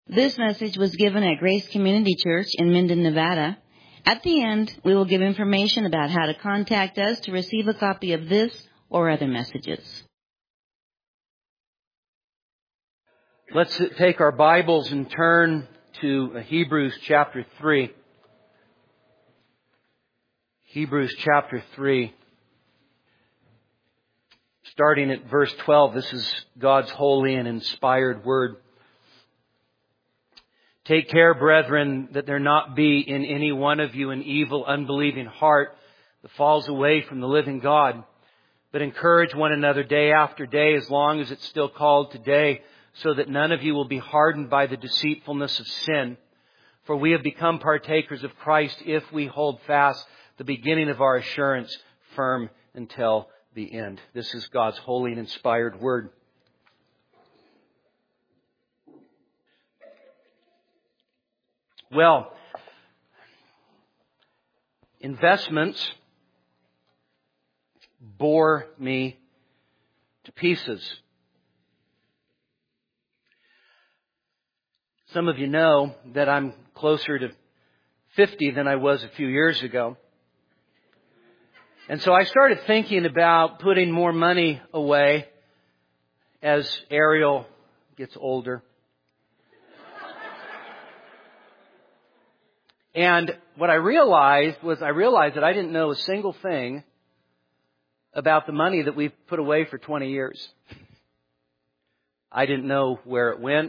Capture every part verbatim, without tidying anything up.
This message was given at Grace Community Church in Minden, Nevada. At the end, we will give information about how to contact us to receive a copy of this or other messages. Let's take our Bibles and turn to Hebrews chapter three. Hebrews chapter three. Starting at verse twelve, this is God's holy and inspired word. Take care, brethren, that there not be in any one of you an evil, unbelieving heart that falls away from the living God. But encourage one another day after day, as long as it's still called today, so that none of you will be hardened by the deceitfulness of sin. For we have become partakers of Christ if we hold fast the beginning of our assurance firm until the end. This is God's holy and inspired word. Well, investments bore me to pieces. Some of you know that I'm closer to fifty than I was a few years ago. And so I started thinking about putting more money away as Ariel gets older. And what I realized was I realized that I didn't know a single thing about the money that we've put away for twenty years. I didn't know where it went.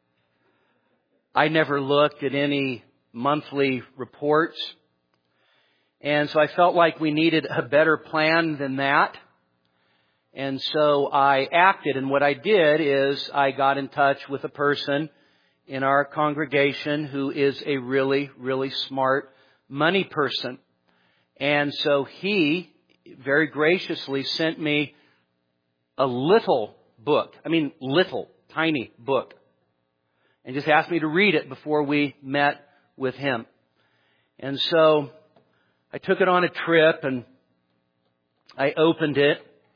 I never looked at any monthly reports. And so I felt like we needed a better plan than that. And so I acted. And what I did is I got in touch with a person in our congregation who is a really, really smart money person. And so he very graciously sent me a little book. I mean, little, tiny book. And just asked me to read it before we met with him. And so I took it on a trip and I opened it.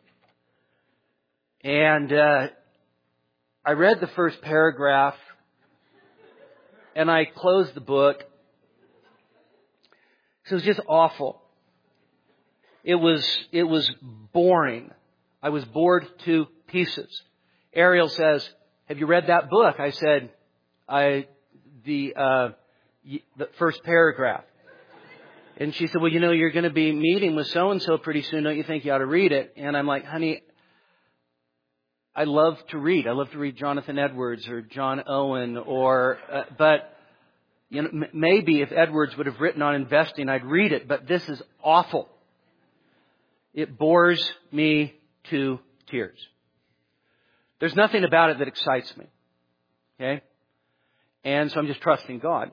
And uh, I read the first paragraph. And I closed the book. So it was just awful. It was, it was boring. I was bored to pieces. Ariel says, "Have you read that book?" I said, I, the, uh, the first paragraph. And she said, "Well, you know, you're going to be meeting with so-and-so pretty soon. Don't you think you ought to read it?" And I'm like, "Honey, I love to read. I love to read Jonathan Edwards or John Owen or, uh, but, you know, m- maybe if Edwards would have written on investing, I'd read it. But this is awful. It bores me to tears. There's nothing about it that excites me. Okay? And so I'm just trusting God.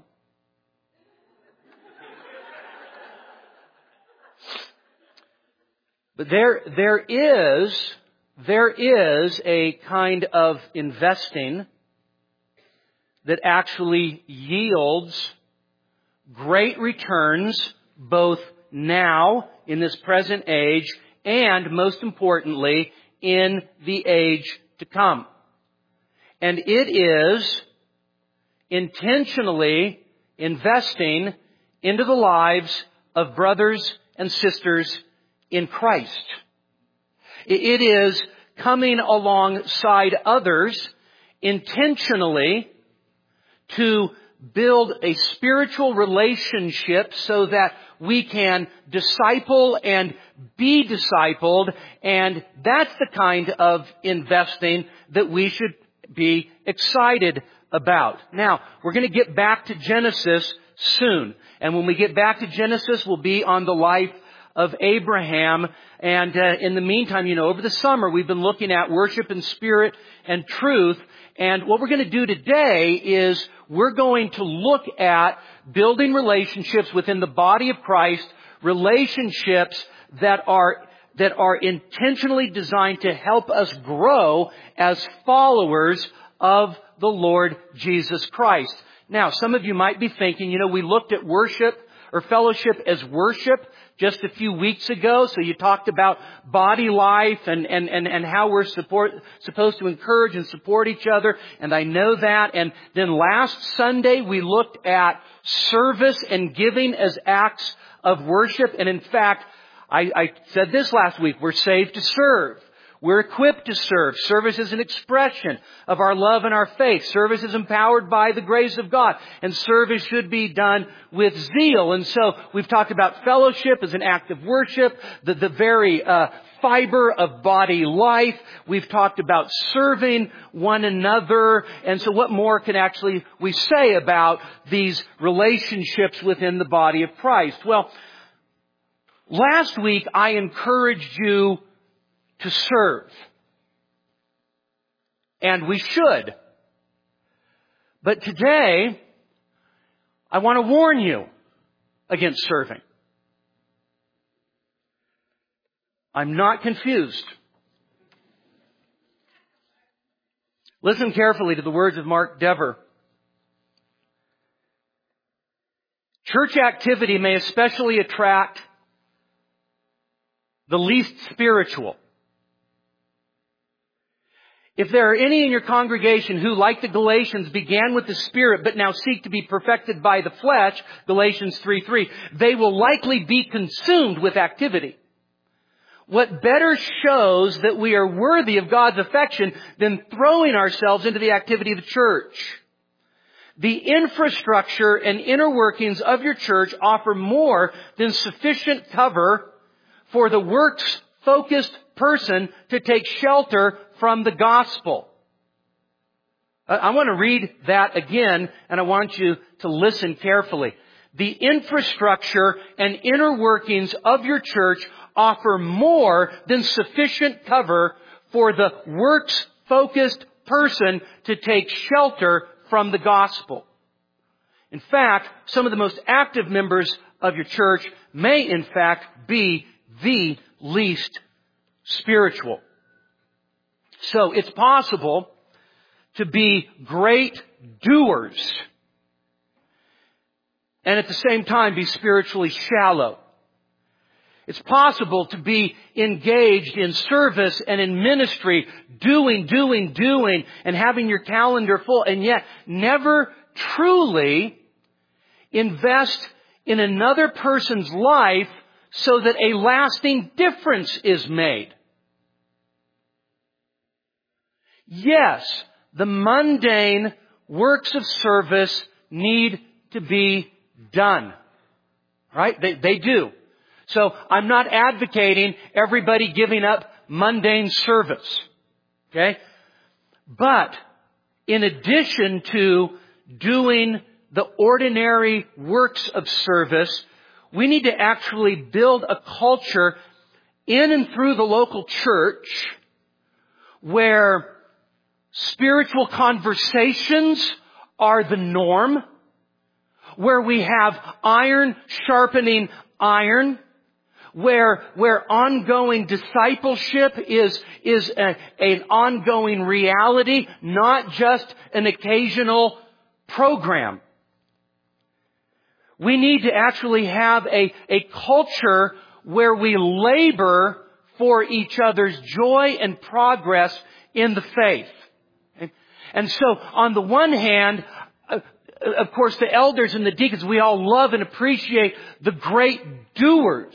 But there, there is... There is a kind of investing that actually yields great returns both now in this present age and, most importantly, in the age to come. And it is intentionally investing into the lives of brothers and sisters in Christ. It is coming alongside others intentionally to build a spiritual relationship so that we can disciple and be discipled. And that's the kind of investing that we should be excited about. Now, we're going to get back to Genesis soon. And when we get back to Genesis, we'll be on the life of Abraham. And uh, in the meantime, you know, over the summer, we've been looking at worship in spirit and truth. And what we're going to do today is we're going to look at building relationships within the body of Christ, relationships that are that are intentionally designed to help us grow as followers of the Lord Jesus Christ. Now, some of you might be thinking, you know, we looked at worship or fellowship as worship just a few weeks ago. So you talked about body life and, and, and, and how we're support, supposed to encourage and support each other. And I know that. And then last Sunday we looked at service and giving as acts of worship. And in fact, I, I said this last week, we're saved to serve. We're equipped to serve. Service is an expression of our love and our faith. Service is empowered by the grace of God. And service should be done with zeal. And so we've talked about fellowship as an act of worship, the, the very uh, fiber of body life. We've talked about serving one another. And so what more can actually we say about these relationships within the body of Christ? Well, last week I encouraged you to serve. And we should. But today, I want to warn you against serving. I'm not confused. Listen carefully to the words of Mark Dever. Church activity may especially attract the least spiritual. If there are any in your congregation who, like the Galatians, began with the Spirit but now seek to be perfected by the flesh, Galatians three three, they will likely be consumed with activity. What better shows that we are worthy of God's affection than throwing ourselves into the activity of the church? The infrastructure and inner workings of your church offer more than sufficient cover for the works-focused person to take shelter from the gospel. I want to read that again, and I want you to listen carefully. The infrastructure and inner workings of your church offer more than sufficient cover for the works-focused person to take shelter from the gospel. In fact, some of the most active members of your church may in fact be the least spiritual. So it's possible to be great doers and at the same time be spiritually shallow. It's possible to be engaged in service and in ministry, doing, doing, doing, and having your calendar full, and yet never truly invest in another person's life so that a lasting difference is made. Yes, the mundane works of service need to be done. Right? They, they do. So I'm not advocating everybody giving up mundane service. Okay? But in addition to doing the ordinary works of service, we need to actually build a culture in and through the local church where spiritual conversations are the norm, where we have iron sharpening iron, where where ongoing discipleship is is a, an ongoing reality, not just an occasional program. We need to actually have a, a culture where we labor for each other's joy and progress in the faith. And so, on the one hand, of course, the elders and the deacons, we all love and appreciate the great doers.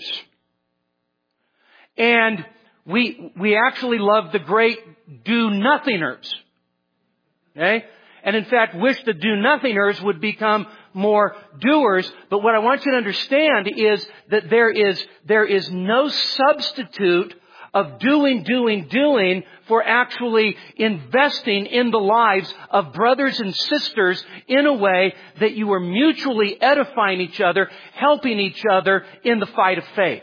And we we actually love the great do-nothingers. Okay? And in fact, wish the do-nothingers would become more doers. But what I want you to understand is that there is there is no substitute of doing, doing, doing for actually investing in the lives of brothers and sisters in a way that you are mutually edifying each other, helping each other in the fight of faith.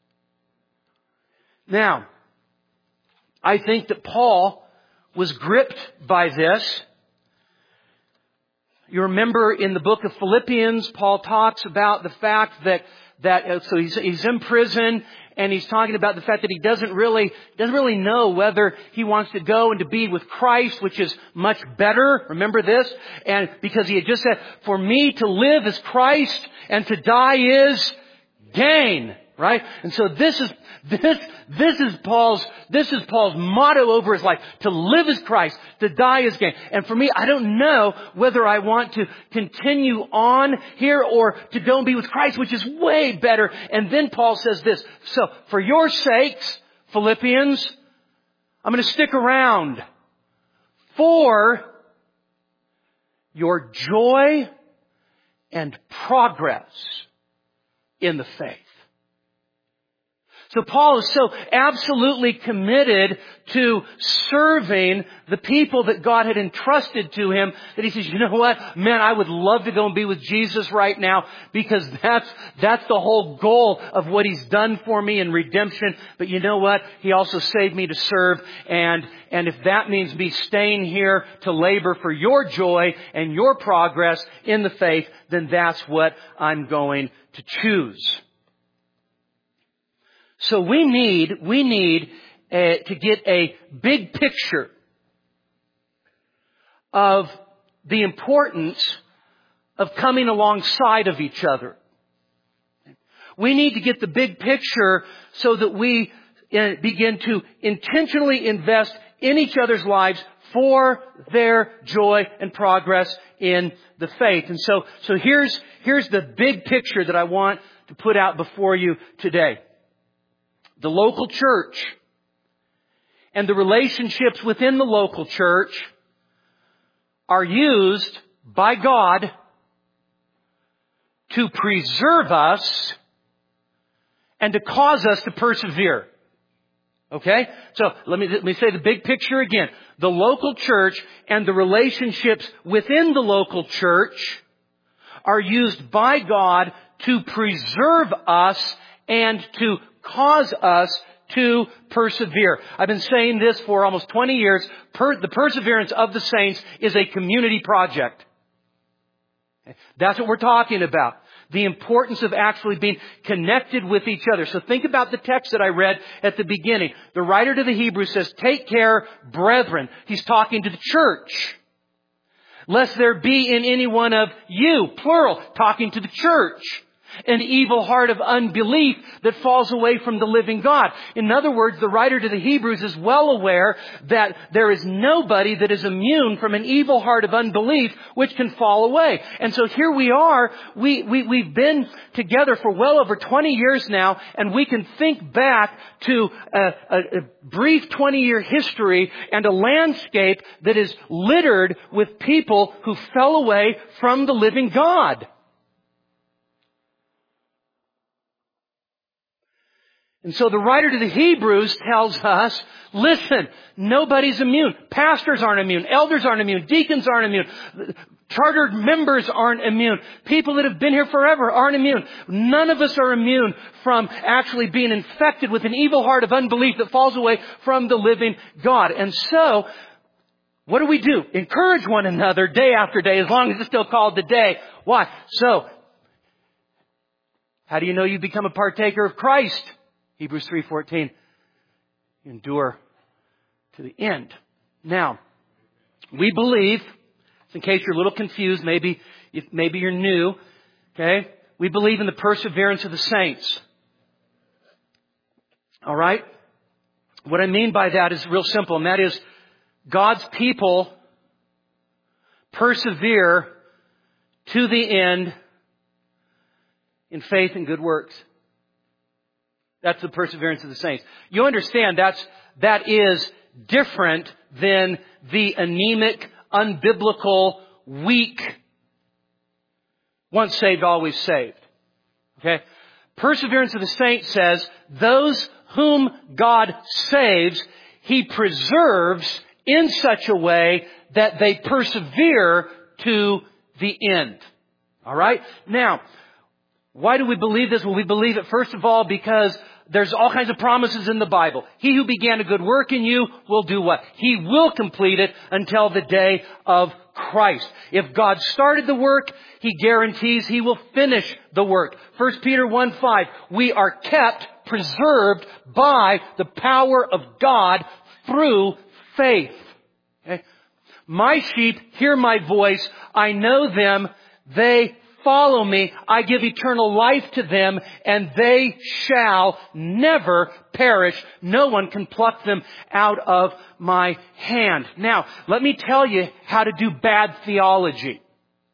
Now, I think that Paul was gripped by this. you remember in the book of Philippians, Paul talks about the fact that, that, so he's, he's in prison, and he's talking about the fact that he doesn't really, doesn't really know whether he wants to go and to be with Christ, which is much better. Remember this? And because he had just said, for me to live is Christ and to die is gain. Right? And so this is, this, this is Paul's, this is Paul's motto over his life. To live is Christ, to die is gain. And for me, I don't know whether I want to continue on here or to go and be with Christ, which is way better. And then Paul says this, so for your sakes, Philippians, I'm going to stick around for your joy and progress in the faith. So Paul is so absolutely committed to serving the people that God had entrusted to him that he says, you know what? Man, I would love to go and be with Jesus right now because that's, that's the whole goal of what he's done for me in redemption. But you know what? He also saved me to serve. And, and if that means me staying here to labor for your joy and your progress in the faith, then that's what I'm going to choose. So we need, we need uh, to get a big picture of the importance of coming alongside of each other. We need to get the big picture so that we uh, begin to intentionally invest in each other's lives for their joy and progress in the faith. And so, so here's, here's the big picture that I want to put out before you today. The local church and the relationships within the local church are used by God to preserve us and to cause us to persevere. Okay? So let me, let me say the big picture again. The local church and the relationships within the local church are used by God to preserve us and to cause us to persevere. I've been saying this for almost twenty years. Per, the perseverance of the saints is a community project. That's what we're talking about. The importance of actually being connected with each other. So think about the text that I read at the beginning. The writer to the Hebrews says, take care, brethren. He's talking to the church. Lest there be in any one of you, plural, talking to the church, an evil heart of unbelief that falls away from the living God. In other words, the writer to the Hebrews is well aware that there is nobody that is immune from an evil heart of unbelief which can fall away. And so here we are, we, we, we've been together for well over twenty years now, and we can think back to a, a, a brief twenty-year history and a landscape that is littered with people who fell away from the living God. And so the writer to the Hebrews tells us, listen, nobody's immune. Pastors aren't immune. Elders aren't immune. Deacons aren't immune. Chartered members aren't immune. People that have been here forever aren't immune. None of us are immune from actually being infected with an evil heart of unbelief that falls away from the living God. And so, what do we do? Encourage one another day after day, as long as it's still called the day. Why? So, how do you know you become a partaker of Christ? Hebrews three fourteen, endure to the end. Now, we believe, in case you're a little confused, maybe, if maybe you're new, okay? We believe in the perseverance of the saints. All right? What I mean by that is real simple, and that is God's people persevere to the end in faith and good works. That's the perseverance of the saints. You understand that's, that is different than the anemic, unbiblical, weak, once saved, always saved. Okay? Perseverance of the saints says, those whom God saves, He preserves in such a way that they persevere to the end. All right? Now, why do we believe this? Well, we believe it, first of all, because there's all kinds of promises in the Bible. He who began a good work in you will do what? He will complete it until the day of Christ. If God started the work, He guarantees He will finish the work. First Peter one five, we are kept, preserved by the power of God through faith. Okay? My sheep hear my voice. I know them. They follow me. I give eternal life to them, and they shall never perish. No one can pluck them out of my hand. Now, let me tell you how to do bad theology.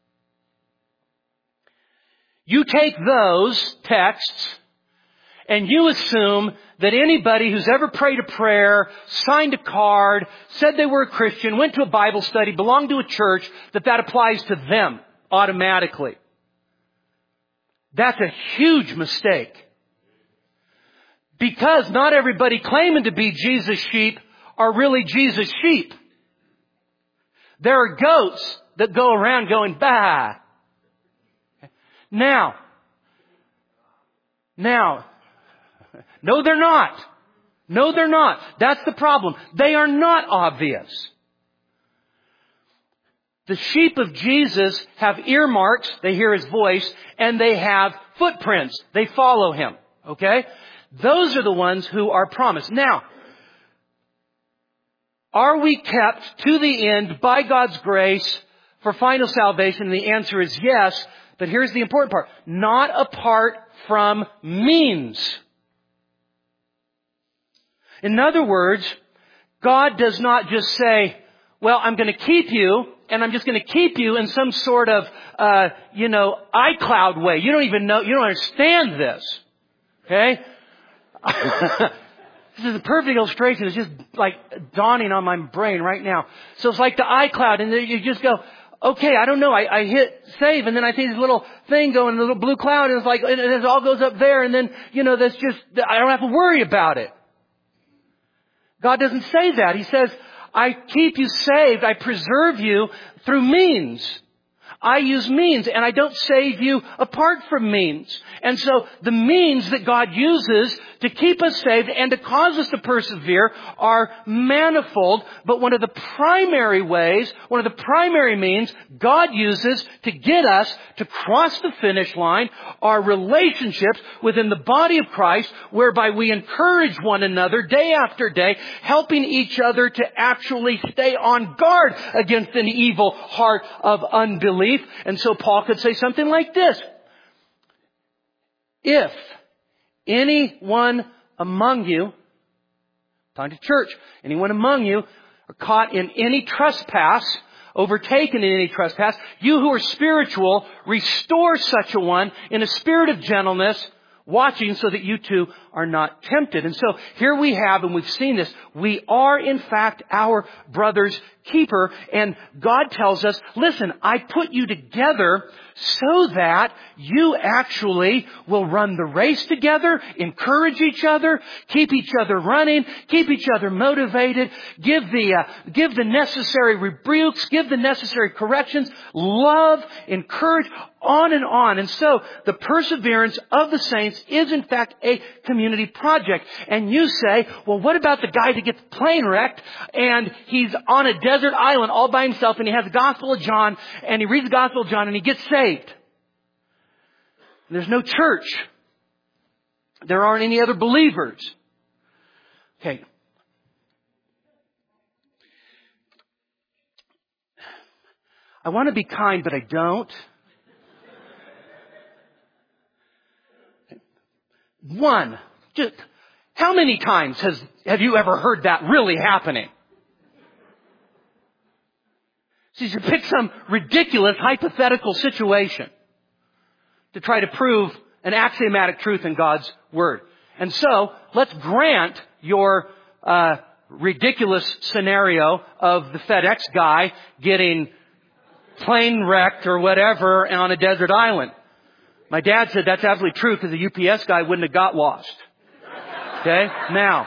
You take those texts and you assume that anybody who's ever prayed a prayer, signed a card, said they were a Christian, went to a Bible study, belonged to a church, that that applies to them automatically. That's a huge mistake. Because not everybody claiming to be Jesus' sheep are really Jesus' sheep. There are goats that go around going, bah. Now, now, no they're not. No they're not. That's the problem. They are not obvious. The sheep of Jesus have earmarks, they hear His voice, and they have footprints. They follow Him. Okay? Those are the ones who are promised. Now, are we kept to the end by God's grace for final salvation? The answer is yes, but here's the important part. Not apart from means. In other words, God does not just say, well, I'm going to keep you, and I'm just going to keep you in some sort of, uh, you know, iCloud way. You don't even know, you don't understand this. Okay? This is a perfect illustration. It's just like dawning on my brain right now. So it's like the iCloud, and you just go, okay, I don't know. I, I hit save, and then I see this little thing going, a little blue cloud, and it's like, and it all goes up there, and then, you know, that's just, I don't have to worry about it. God doesn't say that. He says, I keep you saved. I preserve you through means. I use means, and I don't save you apart from means. And so the means that God uses to keep us saved and to cause us to persevere are manifold. But one of the primary ways, one of the primary means God uses to get us to cross the finish line are relationships within the body of Christ, whereby we encourage one another day after day, helping each other to actually stay on guard against an evil heart of unbelief. And so Paul could say something like this. If anyone among you, talking to church, anyone among you are caught in any trespass, overtaken in any trespass, you who are spiritual, restore such a one in a spirit of gentleness, watching so that you too are not tempted. And so here we have, and we've seen this, we are in fact our brother's keeper. And God tells us, listen, I put you together so that you actually will run the race together, encourage each other, keep each other running, keep each other motivated, give the, uh, give the necessary rebukes, give the necessary corrections, love, encourage, on and on. And so the perseverance of the saints is in fact a community project. And you say, well, what about the guy that gets plane wrecked and he's on a desert island all by himself and he has the Gospel of John and he reads the Gospel of John and he gets saved? There's no church. There aren't any other believers. Okay. I want to be kind, but I don't. One, just how many times has have you ever heard that really happening? So you should pick some ridiculous hypothetical situation to try to prove an axiomatic truth in God's Word. And so, let's grant your uh, ridiculous scenario of the FedEx guy getting plane wrecked or whatever on a desert island. My dad said that's absolutely true because the U P S guy wouldn't have got lost. Okay? Now,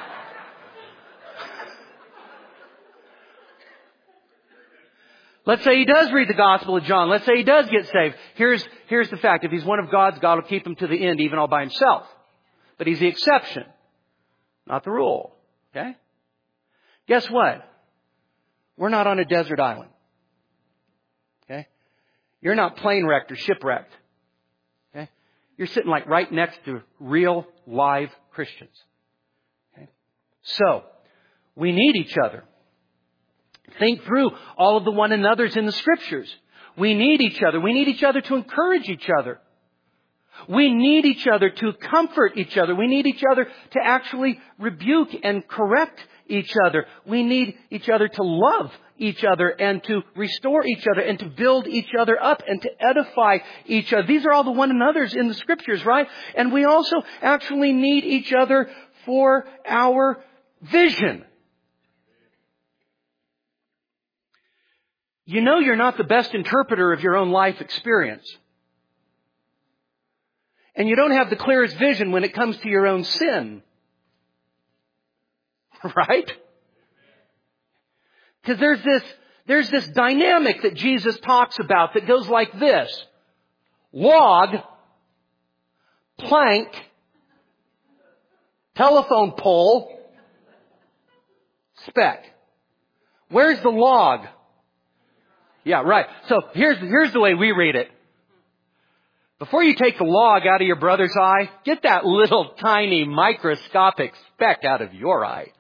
let's say he does read the Gospel of John. Let's say he does get saved. Here's, here's the fact. If he's one of God's, God will keep him to the end, even all by himself. But he's the exception, not the rule. Okay? Guess what? We're not on a desert island. Okay? You're not plane wrecked or shipwrecked. Okay? You're sitting like right next to real, live Christians. Okay? So, we need each other. Think through all of the one another's in the Scriptures. We need each other. We need each other to encourage each other. We need each other to comfort each other. We need each other to actually rebuke and correct each other. We need each other to love each other and to restore each other and to build each other up and to edify each other. These are all the one another's in the Scriptures, right? And we also actually need each other for our vision. You know you're not the best interpreter of your own life experience. And you don't have the clearest vision when it comes to your own sin. Right? Because there's this, there's this dynamic that Jesus talks about that goes like this. Log, plank, telephone pole, speck. Where's the log? Yeah, right. So here's, here's the way we read it. Before you take the log out of your brother's eye, get that little tiny microscopic speck out of your eye.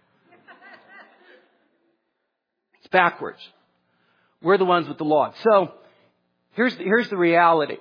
It's backwards. We're the ones with the log. So here's, here's the reality.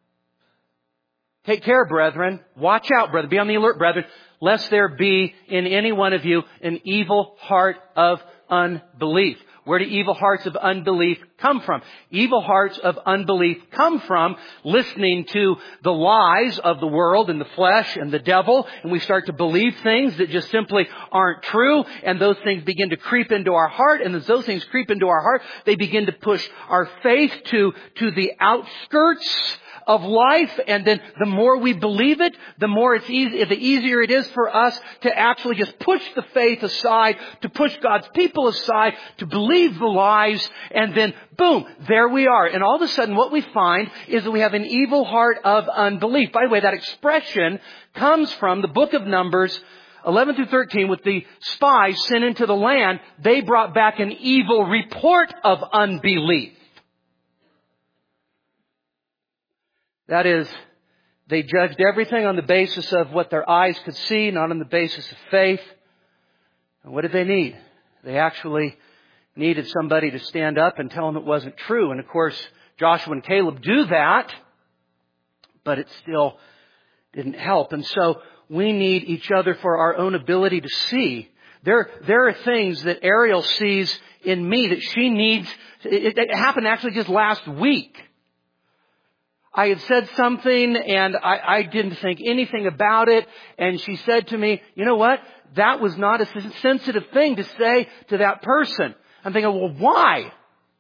Take care, brethren. Watch out, brethren. Be on the alert, brethren, lest there be in any one of you an evil heart of unbelief. Where do evil hearts of unbelief come from? Evil hearts of unbelief come from listening to the lies of the world and the flesh and the devil, and we start to believe things that just simply aren't true, and those things begin to creep into our heart, and as those things creep into our heart, they begin to push our faith to, to the outskirts of life, and then the more we believe it, the more it's easy, the easier it is for us to actually just push the faith aside, to push God's people aside, to believe the lies, and then boom, there we are. And all of a sudden what we find is that we have an evil heart of unbelief. By the way, that expression comes from the book of Numbers eleven through thirteen, with the spies sent into the land. They brought back an evil report of unbelief. That is, they judged everything on the basis of what their eyes could see, not on the basis of faith. And what did they need? They actually needed somebody to stand up and tell them it wasn't true. And of course, Joshua and Caleb do that, but it still didn't help. And so we need each other for our own ability to see. There, there are things that Ariel sees in me that she needs. It, it happened actually just last week. I had said something and I, I didn't think anything about it. And she said to me, you know what? That was not a sensitive thing to say to that person. I'm thinking, well, why?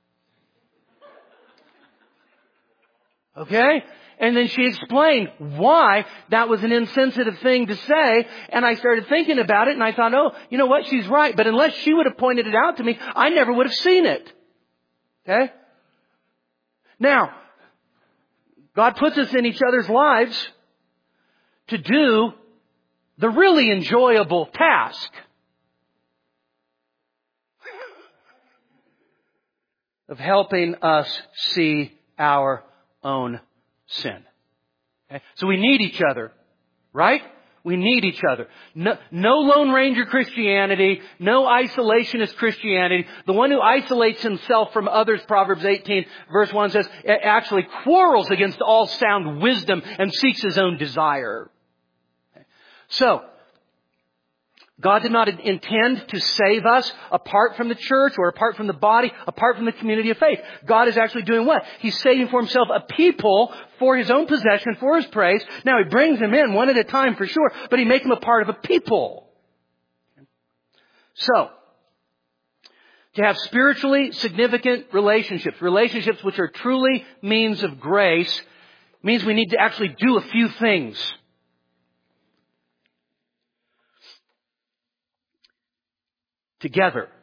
Okay? And then she explained why that was an insensitive thing to say. And I started thinking about it and I thought, oh, you know what? She's right. But unless she would have pointed it out to me, I never would have seen it. Okay? Now, God puts us in each other's lives to do the really enjoyable task of helping us see our own sin. Okay? So we need each other, right? We need each other. No, no Lone Ranger Christianity, no isolationist Christianity. The one who isolates himself from others, Proverbs eighteen verse one says, actually quarrels against all sound wisdom and seeks his own desire. So, God did not intend to save us apart from the church or apart from the body, apart from the community of faith. God is actually doing what? He's saving for himself a people for his own possession, for his praise. Now he brings them in one at a time for sure, but he makes them a part of a people. So, to have spiritually significant relationships, relationships which are truly means of grace, means we need to actually do a few things. Together.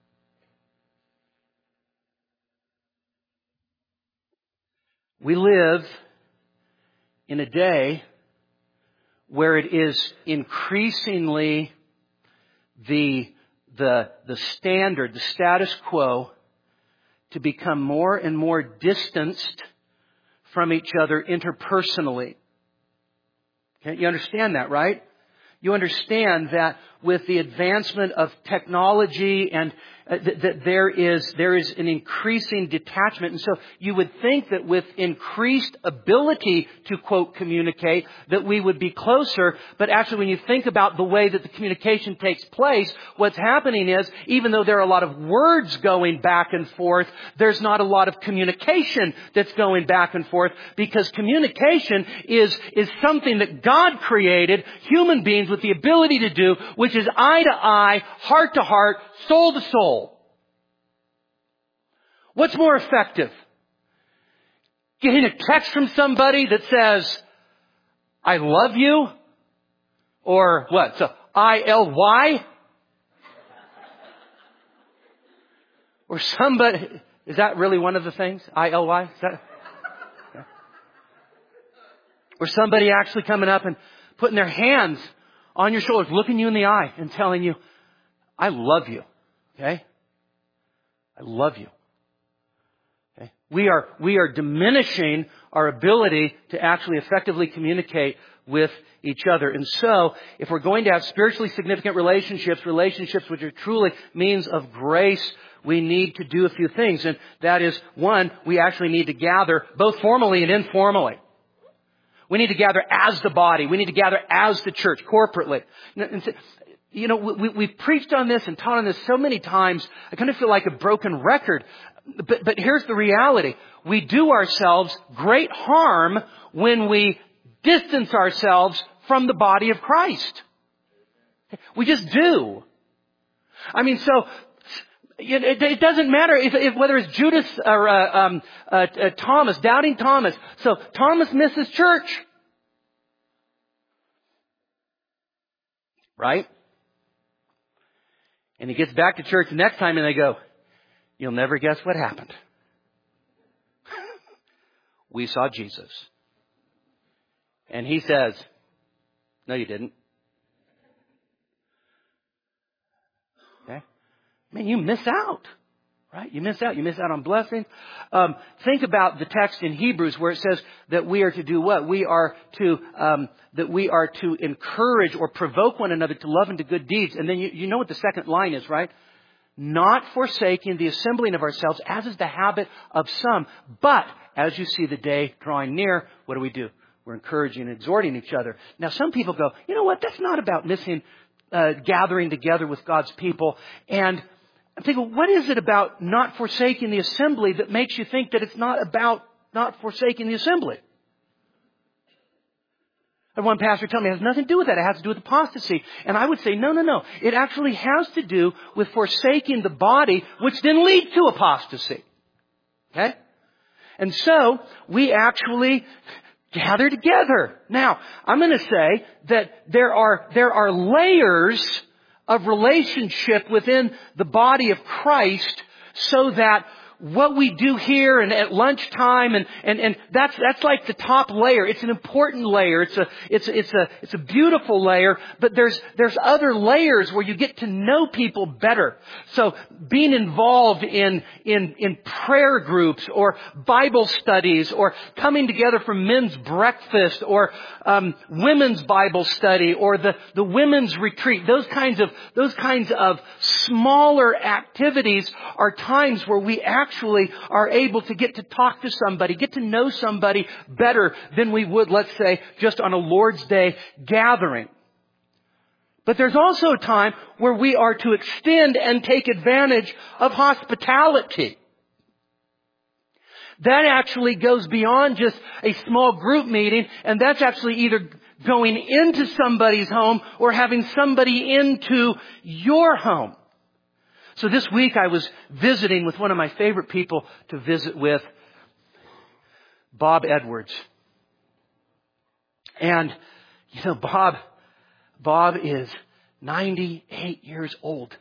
We live in a day where it is increasingly the, the, the standard, the status quo, to become more and more distanced from each other interpersonally. Okay, you understand that, right? You understand that with the advancement of technology and uh, th- that there is there is an increasing detachment. And so you would think that with increased ability to, quote, communicate, that we would be closer. But actually, when you think about the way that the communication takes place, what's happening is, even though there are a lot of words going back and forth, there's not a lot of communication that's going back and forth, because communication is, is something that God created human beings with the ability to do, which is eye to eye, heart to heart, soul to soul. What's more effective? Getting a text from somebody that says, I love you? Or what? So I L Y? Or somebody, is that really one of the things? I L Y? Is that? Yeah. Or somebody actually coming up and putting their hands on your shoulders, looking you in the eye and telling you, I love you. Okay? I love you. Okay? We are, we are diminishing our ability to actually effectively communicate with each other. And so, if we're going to have spiritually significant relationships, relationships which are truly means of grace, we need to do a few things. And that is, one, we actually need to gather both formally and informally. We need to gather as the body. We need to gather as the church, corporately. You know, we, we've preached on this and taught on this so many times, I kind of feel like a broken record. But, but here's the reality. We do ourselves great harm when we distance ourselves from the body of Christ. We just do. I mean, so it, it doesn't matter if, if whether it's Judas or uh, um, uh, uh, Thomas, doubting Thomas. So Thomas misses church, right? And he gets back to church the next time, and they go, "You'll never guess what happened. We saw Jesus." And he says, "No, you didn't." Okay? Man, you miss out, right? You miss out. You miss out on blessings. Um, think about the text in Hebrews where it says that we are to do what? We are to um, that we are to encourage or provoke one another to love and to good deeds. And then you, you know what the second line is, right? Not forsaking the assembling of ourselves, as is the habit of some, but as you see the day drawing near, what do we do? We're encouraging and exhorting each other. Now, some people go, you know what? That's not about missing uh, gathering together with God's people. And I'm thinking, what is it about not forsaking the assembly that makes you think that it's not about not forsaking the assembly? And one pastor told me it has nothing to do with that. It has to do with apostasy. And I would say, no, no, no. It actually has to do with forsaking the body, which then leads to apostasy. Okay? And so, we actually gather together. Now, I'm going to say that there are, there are layers of relationship within the body of Christ, so that what we do here and at lunchtime and, and, and that's, that's like the top layer. It's an important layer. It's a, it's, it's a, it's a beautiful layer, but there's, there's other layers where you get to know people better. So being involved in, in, in prayer groups or Bible studies or coming together for men's breakfast or, um, women's Bible study or the, the women's retreat, those kinds of, those kinds of smaller activities are times where we actually Actually are able to get to talk to somebody, get to know somebody better than we would, let's say, just on a Lord's Day gathering. But there's also a time where we are to extend and take advantage of hospitality. That actually goes beyond just a small group meeting, and that's actually either going into somebody's home or having somebody into your home. So this week I was visiting with one of my favorite people to visit with, Bob Edwards. And, you know, Bob, Bob is ninety-eight years old.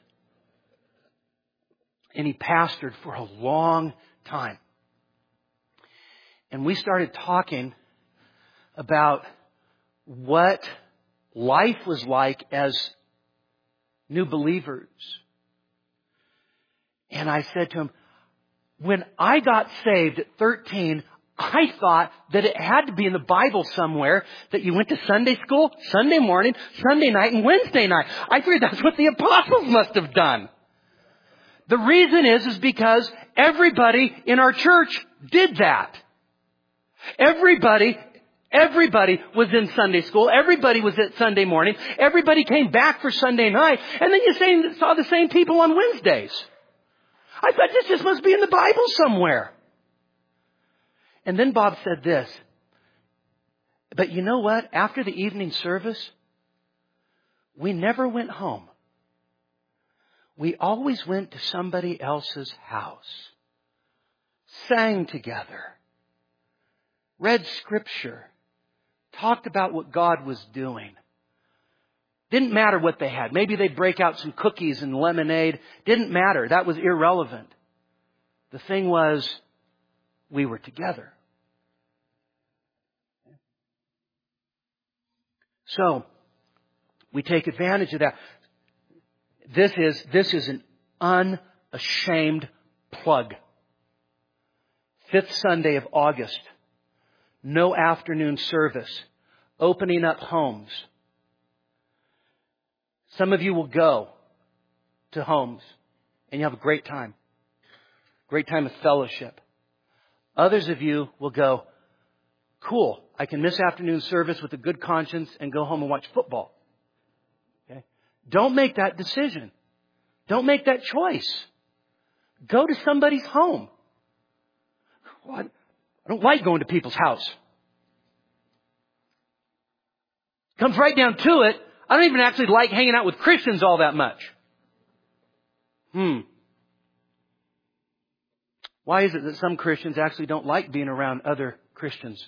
And he pastored for a long time. And we started talking about what life was like as new believers. And I said to him, when I got saved at thirteen, I thought that it had to be in the Bible somewhere that you went to Sunday school, Sunday morning, Sunday night, and Wednesday night. I figured that's what the apostles must have done. The reason is, is because everybody in our church did that. Everybody, everybody was in Sunday school. Everybody was at Sunday morning. Everybody came back for Sunday night. And then you saw the same people on Wednesdays. I thought this just must be in the Bible somewhere. And then Bob said this. But you know what? After the evening service, we never went home. We always went to somebody else's house, sang together, read Scripture, talked about what God was doing. Didn't matter what they had. Maybe they'd break out some cookies and lemonade. Didn't matter. That was irrelevant. The thing was, we were together. So, we take advantage of that. This is, this is an unashamed plug. Fifth Sunday of August. No afternoon service. Opening up homes. Some of you will go to homes and you have a great time. Great time of fellowship. Others of you will go, cool, I can miss afternoon service with a good conscience and go home and watch football. Okay? Don't make that decision. Don't make that choice. Go to somebody's home. Well, I don't like going to people's house. Comes right down to it. I don't even actually like hanging out with Christians all that much. Hmm. Why is it that some Christians actually don't like being around other Christians?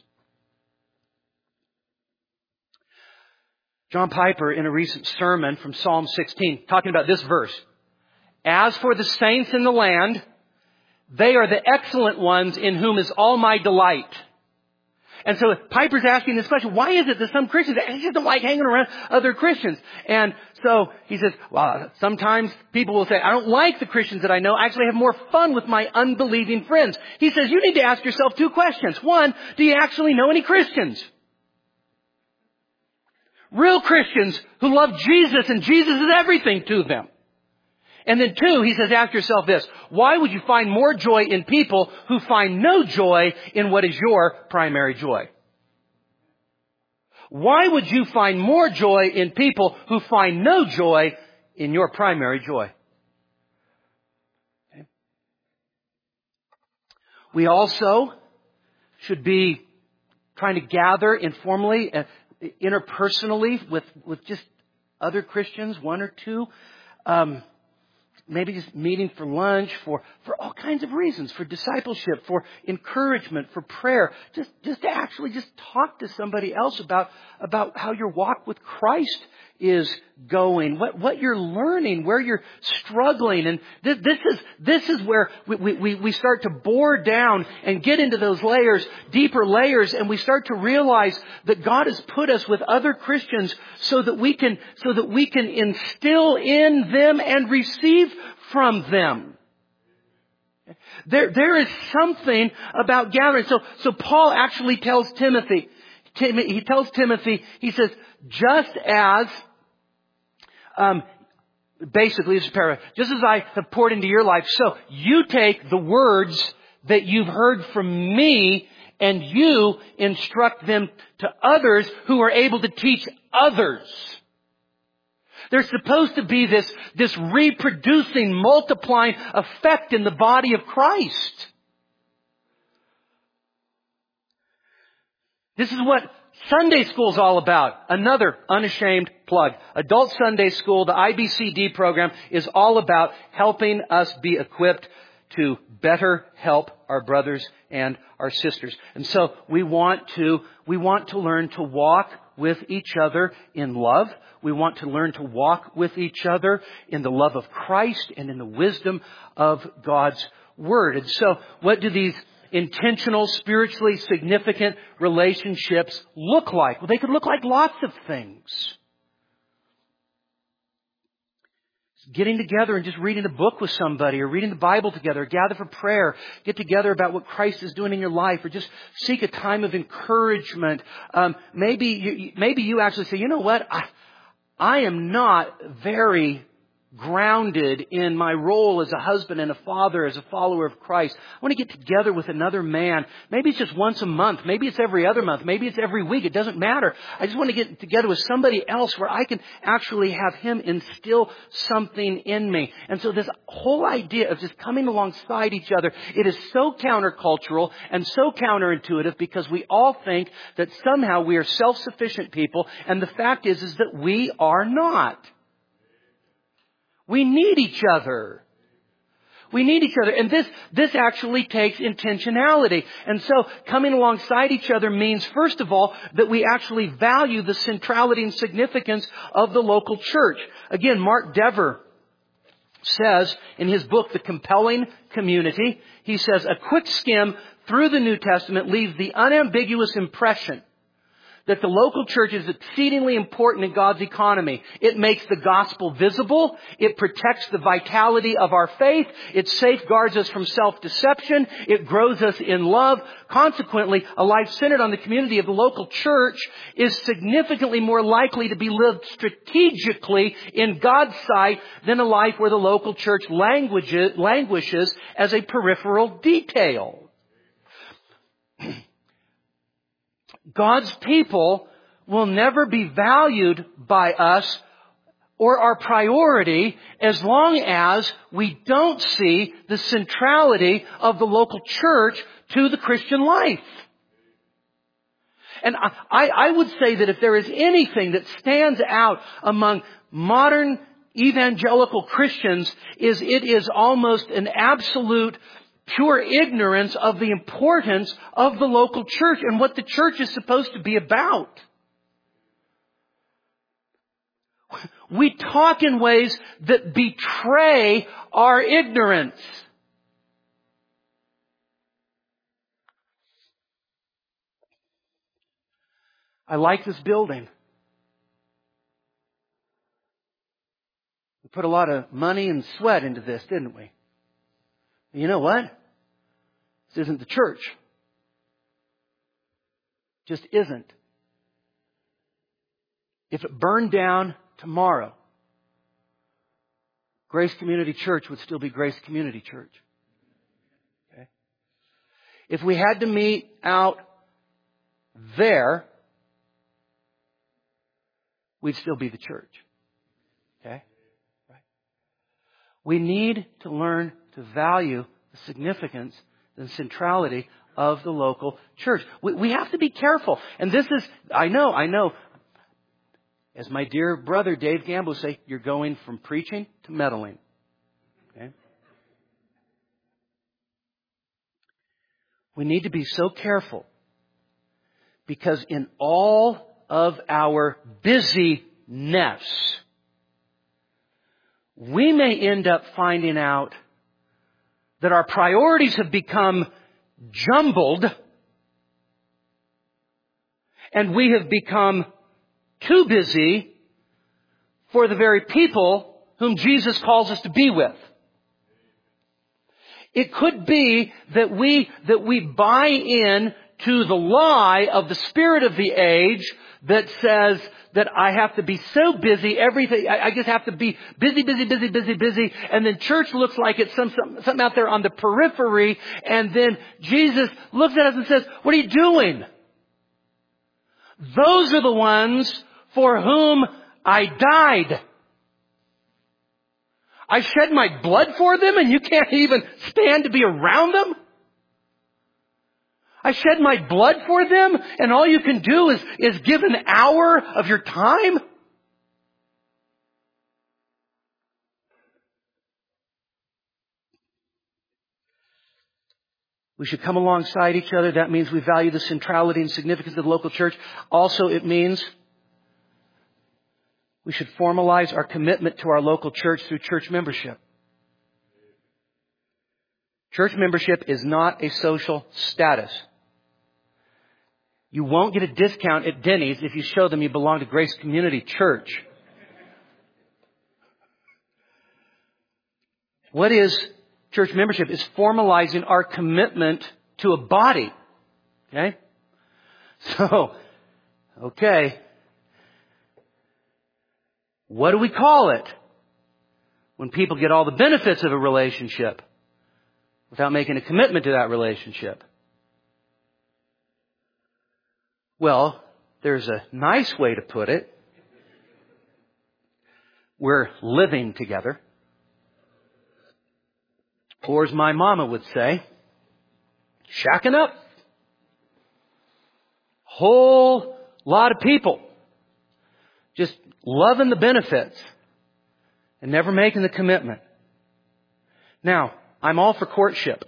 John Piper, in a recent sermon from Psalm sixteen, talking about this verse. As for the saints in the land, they are the excellent ones in whom is all my delight. And so Piper's asking this question, why is it that some Christians just don't like hanging around other Christians? And so he says, well, sometimes people will say, I don't like the Christians that I know. I actually have more fun with my unbelieving friends. He says, you need to ask yourself two questions. One, do you actually know any Christians? Real Christians who love Jesus and Jesus is everything to them. And then two, he says, ask yourself this. Why would you find more joy in people who find no joy in what is your primary joy? Why would you find more joy in people who find no joy in your primary joy? Okay. We also should be trying to gather informally, uh, interpersonally with, with just other Christians, one or two. Um, Maybe just meeting for lunch, for, for all kinds of reasons, for discipleship, for encouragement, for prayer. Just, just to actually just talk to somebody else about, about how your walk with Christ is going, what, what you're learning, where you're struggling. And this, this is, this is where we, we, we start to bore down and get into those layers, deeper layers, and we start to realize that God has put us with other Christians so that we can, so that we can instill in them and receive from them. There, there is something about gathering. So, so Paul actually tells Timothy, Tim, he tells Timothy, he says, just as, um, basically, this is paragraph, just as I have poured into your life, so you take the words that you've heard from me and you instruct them to others who are able to teach others. There's supposed to be this, this reproducing, multiplying effect in the body of Christ. This is what Sunday school is all about. Another unashamed plug. Adult Sunday School, the I B C D program, is all about helping us be equipped to better help our brothers and our sisters. And so we want to, we want to learn to walk with each other in love. We want to learn to walk with each other in the love of Christ and in the wisdom of God's Word. And so what do these intentional, spiritually significant relationships look like? Well, they could look like lots of things. getting together and just reading a book with somebody, or reading the Bible together, or gather for prayer, get together about what Christ is doing in your life, or just seek a time of encouragement. Um, maybe you, maybe you actually say, you know what, I, I am not very grounded in my role as a husband and a father, as a follower of Christ. I want to get together with another man. Maybe it's just once a month. Maybe it's every other month. Maybe it's every week. It doesn't matter. I just want to get together with somebody else where I can actually have him instill something in me. And so this whole idea of just coming alongside each other, it is so countercultural and so counterintuitive, because we all think that somehow we are self-sufficient people. And the fact is, is that we are not. We need each other. We need each other. And this, this actually takes intentionality. And so coming alongside each other means, first of all, that we actually value the centrality and significance of the local church. Again, Mark Dever says in his book, The Compelling Community, he says, a quick skim through the New Testament leaves the unambiguous impression that the local church is exceedingly important in God's economy. It makes the gospel visible. It protects the vitality of our faith. It safeguards us from self-deception. It grows us in love. Consequently, a life centered on the community of the local church is significantly more likely to be lived strategically in God's sight than a life where the local church languishes, languishes as a peripheral detail. God's people will never be valued by us or our priority as long as we don't see the centrality of the local church to the Christian life. And I, I would say that if there is anything that stands out among modern evangelical Christians, is it is almost an absolute pure ignorance of the importance of the local church and what the church is supposed to be about. We talk in ways that betray our ignorance. I like this building. We put a lot of money and sweat into this, didn't we? You know what? This isn't the church. Just isn't. If it burned down tomorrow, Grace Community Church would still be Grace Community Church. Okay? If we had to meet out there, we'd still be the church. Okay? Right? We need to learn to value the significance, the centrality of the local church. We, we have to be careful. And this is, I know, I know, as my dear brother Dave Gamble say, you're going from preaching to meddling. Okay? We need to be so careful, because in all of our busyness, we may end up finding out that our priorities have become jumbled, and we have become too busy for the very people whom Jesus calls us to be with. It could be that we, that we buy in to the lie of the spirit of the age that says that I have to be so busy, everything, I, I just have to be busy, busy, busy, busy, busy, and then church looks like it's some, some, something out there on the periphery, and then Jesus looks at us and says, what are you doing? Those are the ones for whom I died. I shed my blood for them, and you can't even stand to be around them? I shed my blood for them, and all you can do is, is give an hour of your time? We should come alongside each other. That means we value the centrality and significance of the local church. Also, it means we should formalize our commitment to our local church through church membership. Church membership is not a social status. You won't get a discount at Denny's if you show them you belong to Grace Community Church. What is church membership? It's formalizing our commitment to a body. Okay? So, okay. What do we call it when people get all the benefits of a relationship without making a commitment to that relationship? Well, there's a nice way to put it. We're living together. Or as my mama would say, shacking up. Whole lot of people just loving the benefits and never making the commitment. Now, I'm all for courtship.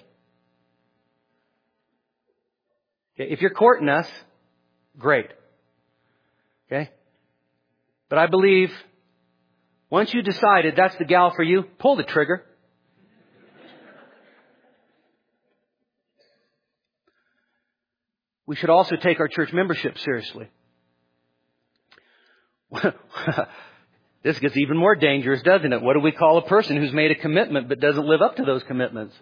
Okay, if you're courting us, great. Okay? But I believe once you decided that's the gal for you, pull the trigger. We should also take our church membership seriously. This gets even more dangerous, doesn't it? What do we call a person who's made a commitment but doesn't live up to those commitments?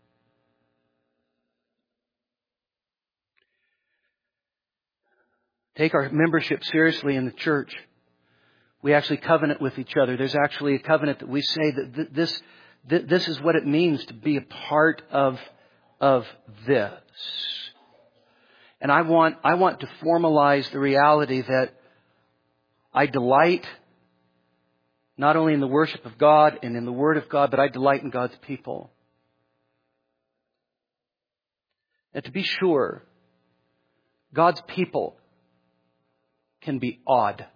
Take our membership seriously in the church. We actually covenant with each other. There's actually a covenant that we say that th- this th- this is what it means to be a part of of this. And I want I want to formalize the reality that I delight not only in the worship of God and in the Word of God, but I delight in God's people. And to be sure, God's people can be odd.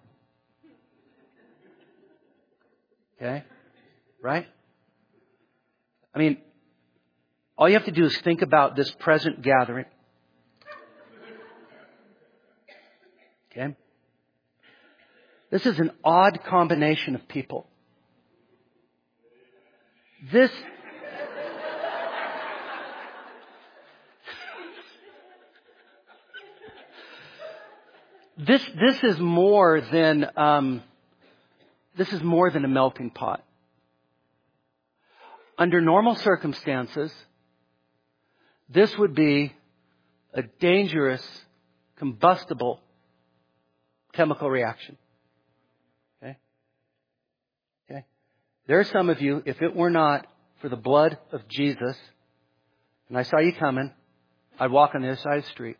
Okay? Right? I mean, all you have to do is think about this present gathering. Okay? This is an odd combination of people. This This this is more than um, this is more than a melting pot. Under normal circumstances, this would be a dangerous, combustible chemical reaction. Okay? Okay? There are some of you, if it were not for the blood of Jesus, and I saw you coming, I'd walk on the other side of the street.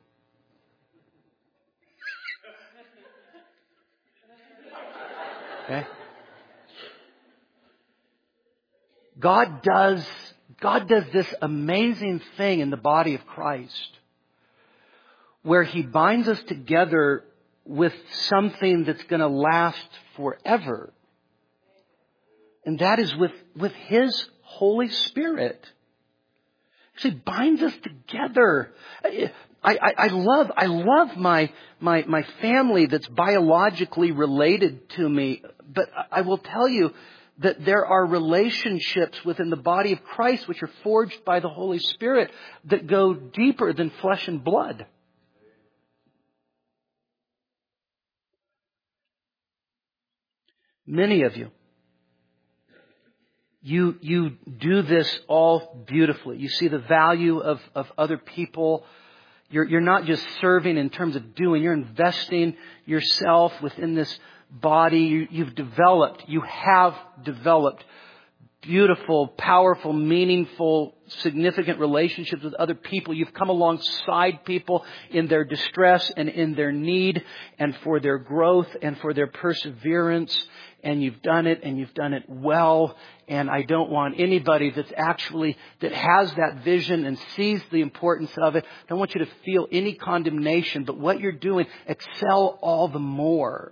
Okay? God does, God does this amazing thing in the body of Christ where He binds us together with something that's going to last forever. And that is with, with His Holy Spirit. He binds us together. I, I, I love I love my, my my family that's biologically related to me. But I will tell you that there are relationships within the body of Christ which are forged by the Holy Spirit that go deeper than flesh and blood. Many of you, you you do this all beautifully. You see the value of, of other people. You're, you're not just serving in terms of doing. You're investing yourself within this body. You, you've developed, you have developed beautiful, powerful, meaningful, significant relationships with other people. You've come alongside people in their distress and in their need and for their growth and for their perseverance. And you've done it and you've done it well. And I don't want anybody that's actually, that has that vision and sees the importance of it. I don't want you to feel any condemnation, but what you're doing, excel all the more.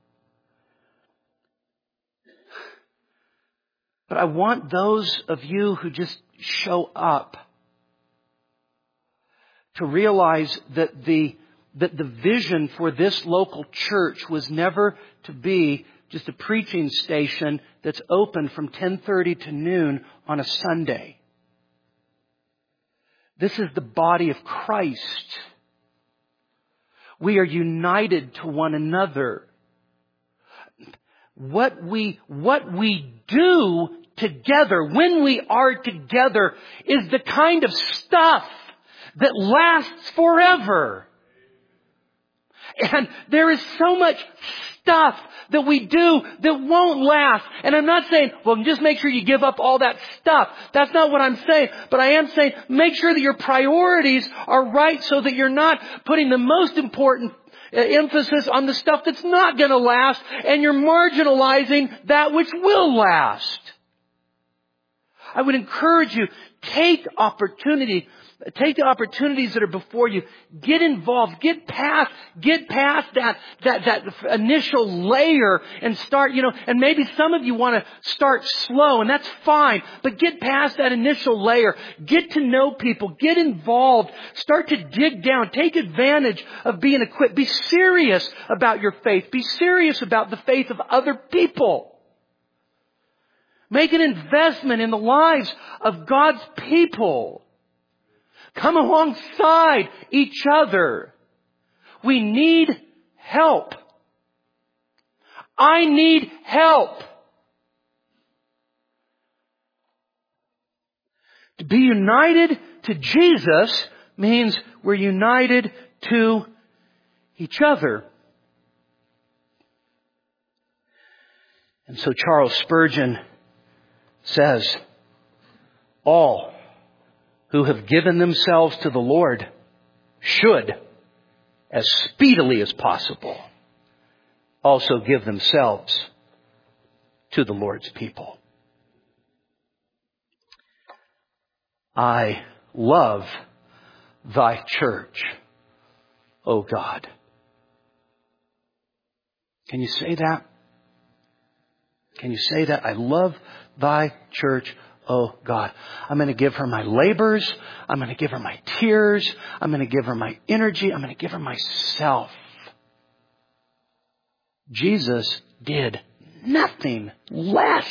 But I want those of you who just show up to realize that the, that the vision for this local church was never to be just a preaching station that's open from ten thirty to noon on a Sunday. This is the body of Christ. We are united to one another. What we, what we do together, when we are together, is the kind of stuff that lasts forever. And there is so much stuff that we do that won't last. And I'm not saying, well, just make sure you give up all that stuff. That's not what I'm saying. But I am saying, make sure that your priorities are right so that you're not putting the most important emphasis on the stuff that's not going to last, and you're marginalizing that which will last. I would encourage you, take opportunity, take the opportunities that are before you. Get involved. Get past, get past that, that, that initial layer and start, you know, and maybe some of you want to start slow, and that's fine, but get past that initial layer. Get to know people. Get involved. Start to dig down. Take advantage of being equipped. Be serious about your faith. Be serious about the faith of other people. Make an investment in the lives of God's people. Come alongside each other. We need help. I need help. To be united to Jesus means we're united to each other. And so Charles Spurgeon says, all who have given themselves to the Lord should, as speedily as possible, also give themselves to the Lord's people. I love thy church, O God. Can you say that? Can you say that? I love thy church, O God. I'm going to give her my labors. I'm going to give her my tears. I'm going to give her my energy. I'm going to give her myself. Jesus did nothing less.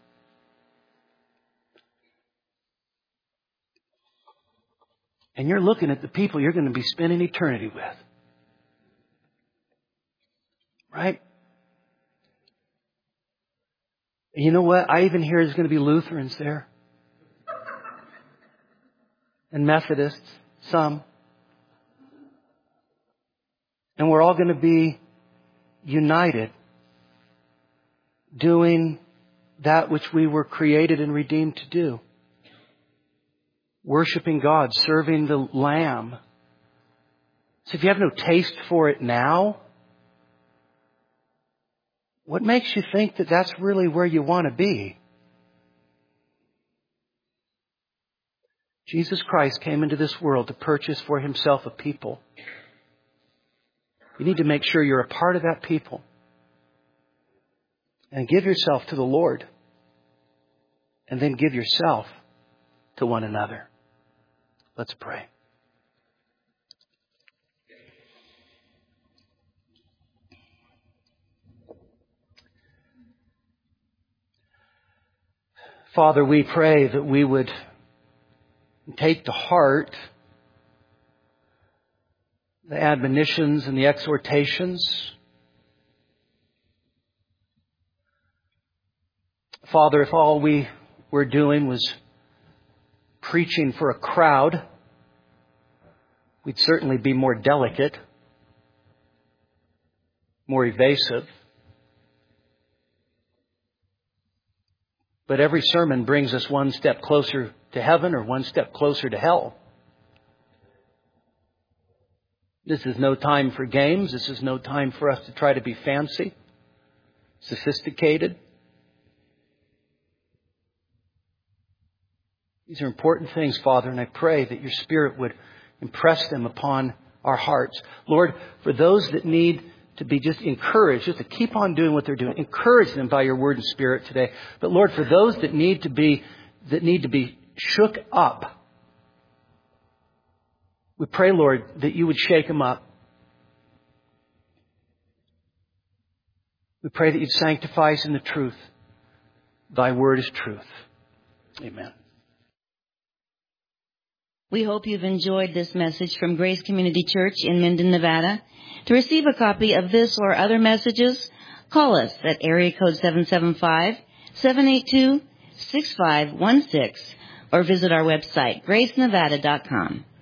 And you're looking at the people you're going to be spending eternity with. Right? You know what? I even hear there's going to be Lutherans there. And Methodists, some. And we're all going to be united, doing that which we were created and redeemed to do. Worshiping God, serving the Lamb. So if you have no taste for it now, what makes you think that that's really where you want to be? Jesus Christ came into this world to purchase for himself a people. You need to make sure you're a part of that people. And give yourself to the Lord. And then give yourself to one another. Let's pray. Father, we pray that we would take to heart the admonitions and the exhortations. Father, if all we were doing was preaching for a crowd, we'd certainly be more delicate, more evasive. But every sermon brings us one step closer to heaven or one step closer to hell. This is no time for games. This is no time for us to try to be fancy, sophisticated. These are important things, Father, and I pray that your Spirit would impress them upon our hearts. Lord, for those that need to be just encouraged, just to keep on doing what they're doing, encourage them by your word and Spirit today. But Lord, for those that need to be, that need to be shook up, we pray, Lord, that you would shake them up. We pray that you'd sanctify us in the truth. Thy word is truth. Amen. We hope you've enjoyed this message from Grace Community Church in Minden, Nevada. To receive a copy of this or other messages, call us at area code seven seven five, seven eight two, six five one six or visit our website, grace nevada dot com.